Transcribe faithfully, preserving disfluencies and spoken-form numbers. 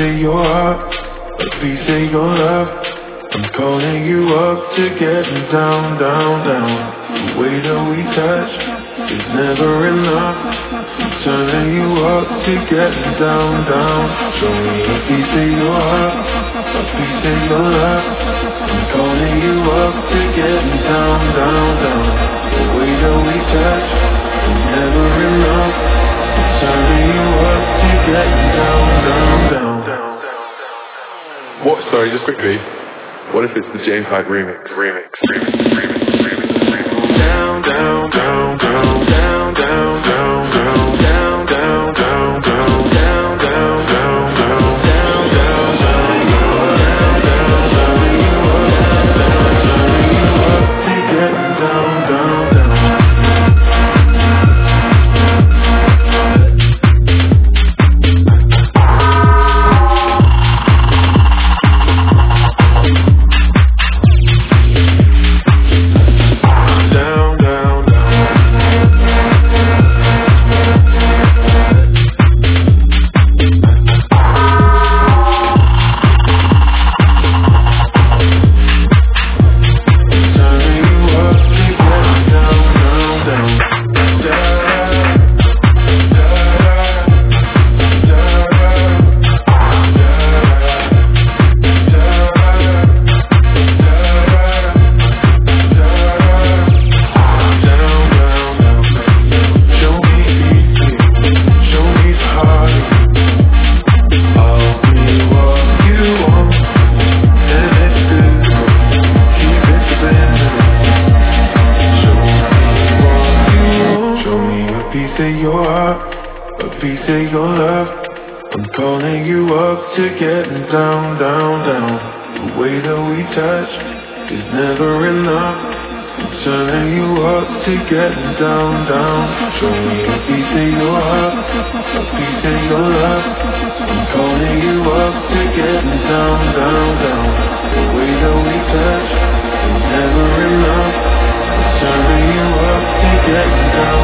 of your heart, a piece of your love. I'm calling you up to getting down, down, down. The way that we touch is never enough. I'm turning you up to getting down, down. Show me a piece of your heart, a piece of your love. I'm calling you up to getting down, down, down. The way that we touch is never enough. I'm turning you up to getting down, down, down, down. What? Sorry, just quickly. What if it's the James Hype remix? Remix, remix, remix, remix, remix. Down, down, down, down, down, down, down, down, down, down, down, down, down, down, down, down, down, down, getting down, down. Show me a piece of your heart, a piece of your love. I'm calling you up to getting down, down, down. The way that we touch is never enough. I'm turning you up to getting down.